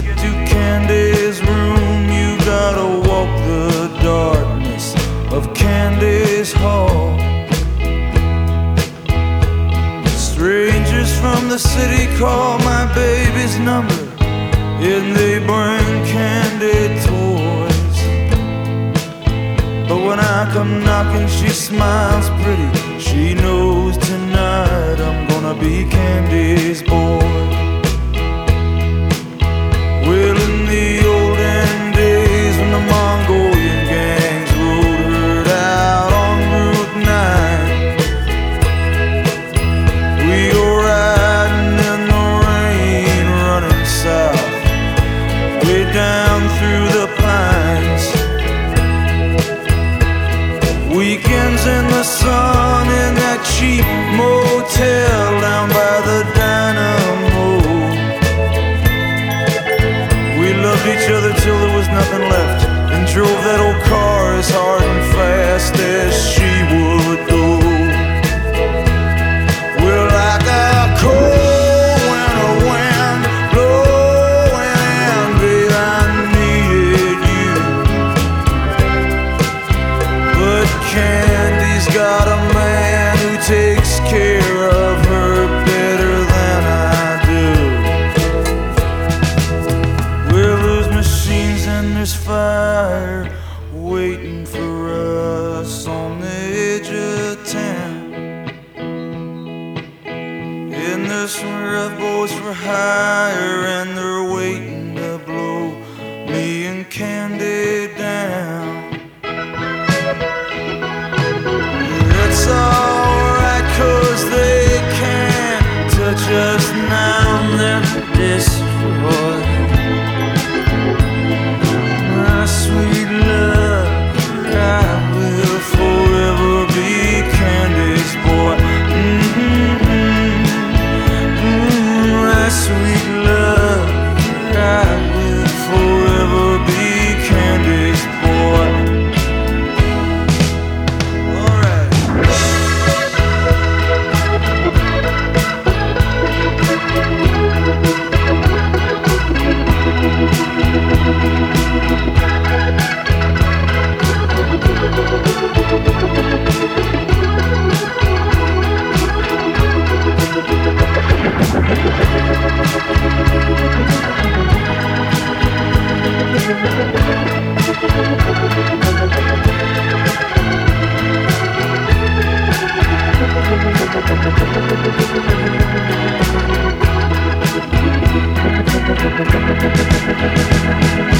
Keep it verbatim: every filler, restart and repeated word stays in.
get to Candy's room, you gotta walk the darkness of Candy's hall. Strangers from the city call my baby's number, and they bring candy toys. But when I come knocking, she smiles pretty. She knows tonight I'm gonna be Candy's boy. Well, in the olden days when the Mongolian gangs rode her out on Route nine, we go riding in the rain, running south, way down through the pines. Weekends in the sun in that cheap motel down by the Dynamo. We loved each other till there was nothing left, and drove that old car as hard and fast as she would go. We're like a cold winter wind blowing in, babe, I needed you. But Candy's got a man who takes care of her better than I do. Well, there's machines and there's fire waiting for us on the edge of town. And there's some rough boys for hire, and they're waiting to blow me and Candy down. It's alright, 'cause they can't touch us now. They're destroyed. My sweet love, I will forever be Candy's boy. Mm-hmm. Mm, my sweet love, I will forever be Candy's boy. Thank you.